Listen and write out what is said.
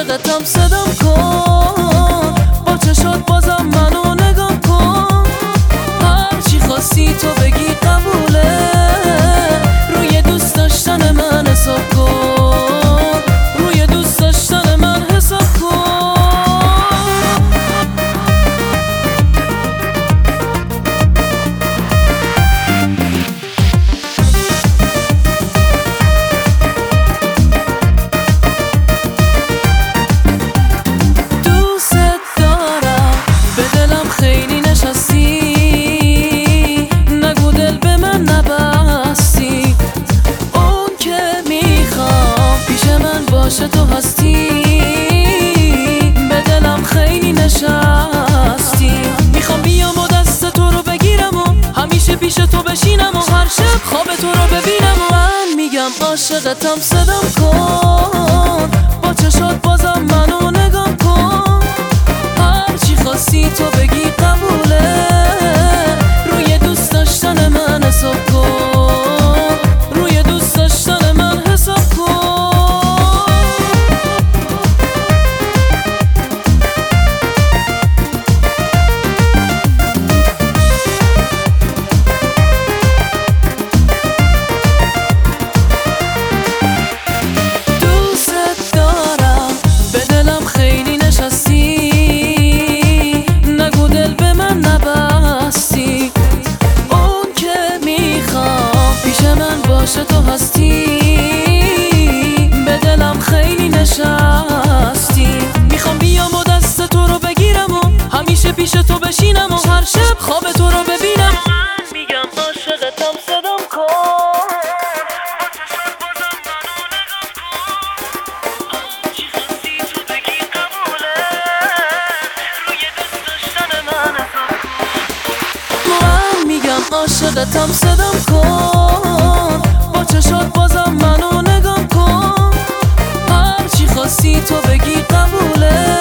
عاشقتم صدام کن، با چشات بازم منو نگاه کن، هرچی خواستی تو بگی قبوله، روی دوست داشتن من حساب کن، روی دوست داشتن من حساب کن. تو هستی به دلم خیلی نشستی، میخوام بیام و دست تو رو بگیرم و همیشه پیش تو بشینم و هر شب خواب تو رو ببینم و من میگم عاشقتم صدام کن، با چشات بازم منو نگاه کن، هرچی خواستی تو بگی قبوله، روی دوست داشتن من حساب کن، روی دوست داشتن من حساب کن. تو هستی به دلم خیلی نشستی، میخوام بیام و دست تو رو بگیرم و همیشه پیش تو بشینم و هر شب خواب تو رو ببینم. من میگم عاشقتم صدام کن، با چشات بازم منو نگاه کن، هرچی خواستی تو بگی قبوله، روی دوست داشتن من حساب کن. من میگم عاشقتم صدام کن، با چشات بازم منو نگاه کن، هرچی خواستی تو بگی قبوله.